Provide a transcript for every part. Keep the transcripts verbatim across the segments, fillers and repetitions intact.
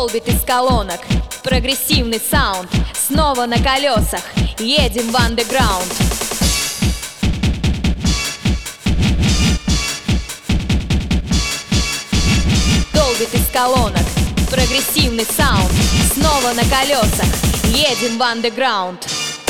Долбит из колонок прогрессивный саунд. Снова на колесах едем в андеграунд. Долбит из колонок прогрессивный саунд. Снова на колесах едем в андеграунд.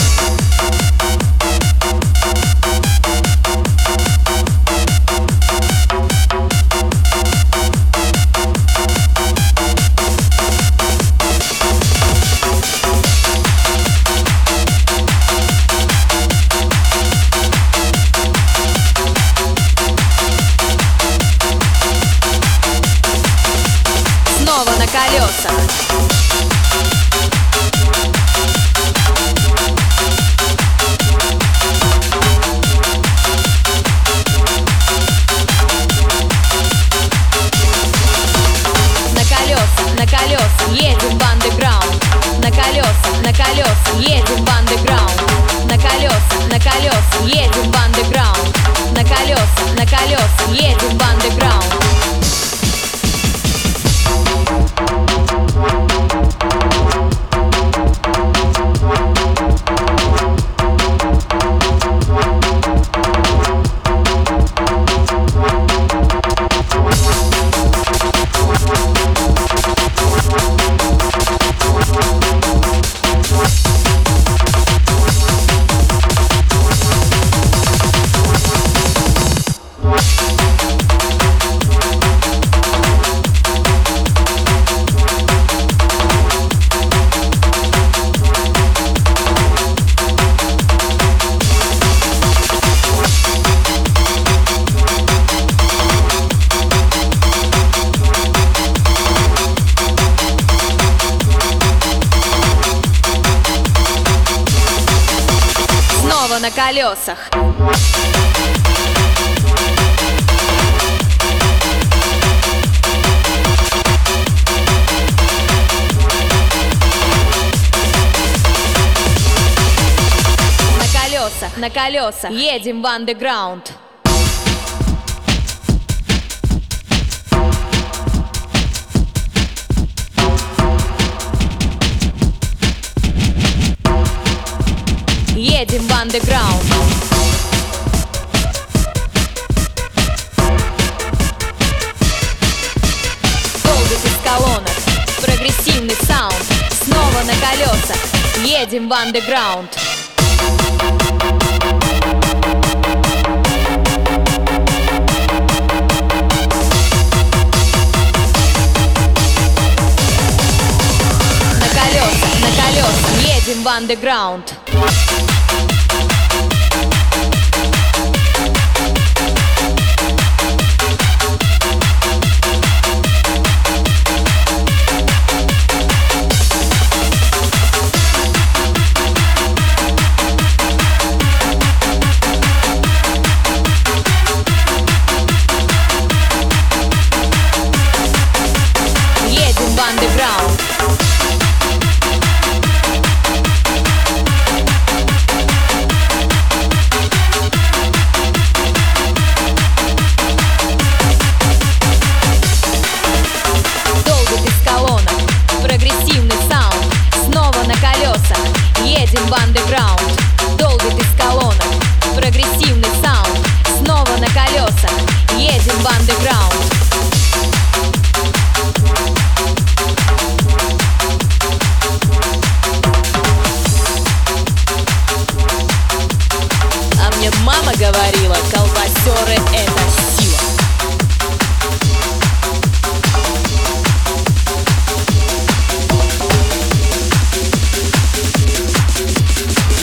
Снова на колесах. На колесах едем в андеграунд. На колесах, на колесах едем в андеграунд. На колесах, на колесах едем в андеграунд. На колесах, на колесах едем в андеграунд. На колесах. На колесах, на колесах едем в андеграунд. Едем в андеграунд. Долбит из колонок прогрессивный саунд. Снова на колесах едем в андеграунд. На колесах, на колесах едем в андеграунд. Едем в андеграунд. Едем в андеграунд. Долбит из колонок прогрессивный саунд. Снова на колесах едем в андеграунд. А мне мама говорила, колбасеры это